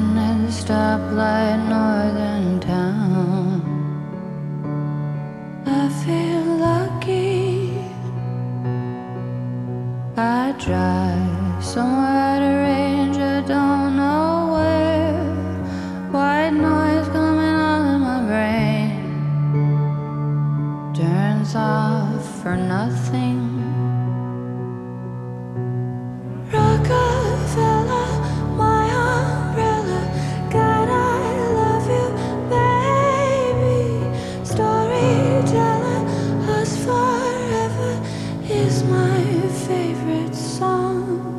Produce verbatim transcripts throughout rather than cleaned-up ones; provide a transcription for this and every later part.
Sitting at the stoplight, northern town. I feel lucky. I drive somewhere at a range, I don't know where. White noise coming all in my brain, turns off for nothing. Rockefeller, my umbrella. God, I love you, baby. Storyteller, us forever is my favorite song.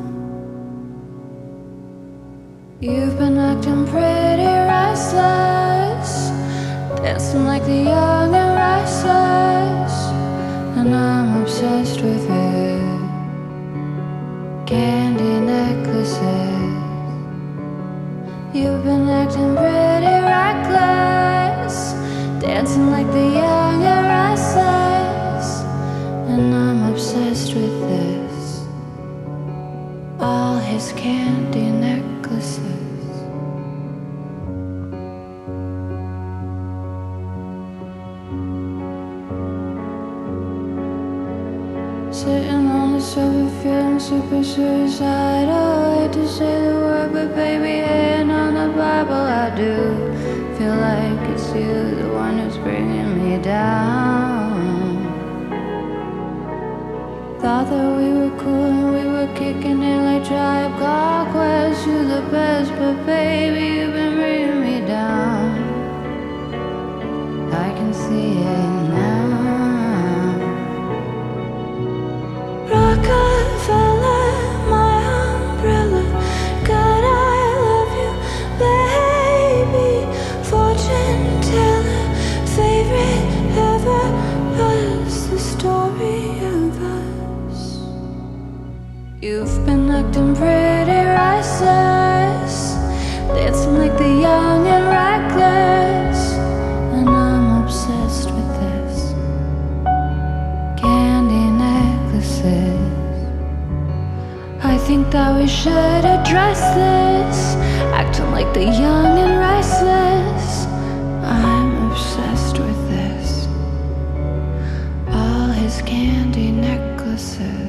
You've been acting pretty restless, dancing like the young and restless, and I'm obsessed with it. Candy necklaces. You've been acting pretty reckless, dancing like the young and restless, and I'm obsessed with this. All his candy necklaces. Sitting on the sofa feeling super suicidal. I hate to say the word, but baby, hand on the Bible, I do feel like it's you, the one who's bringing me down. Thought that we were cool and we were kicking it like Tribe Called Quest. You're the best, but baby, you've been bringing me down. I can see it now. Rockefeller, my umbrella. God, I love you, baby. Fortune teller, favorite ever. What's the story of us? You've been acting pretty restless, dancing like the young and reckless, and I'm obsessed with this. Candy necklaces. I think that we should address this, acting like the young and restless. I'm obsessed with this. All his candy necklaces.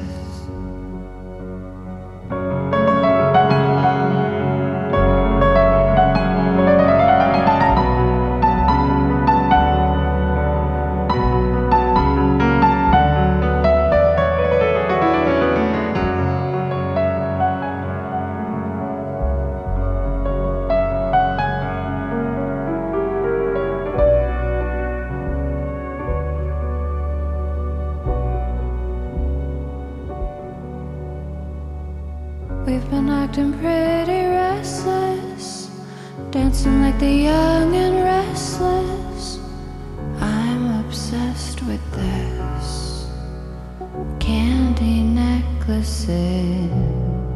We've been acting pretty restless, dancing like the young and restless. I'm obsessed with this. Candy necklaces.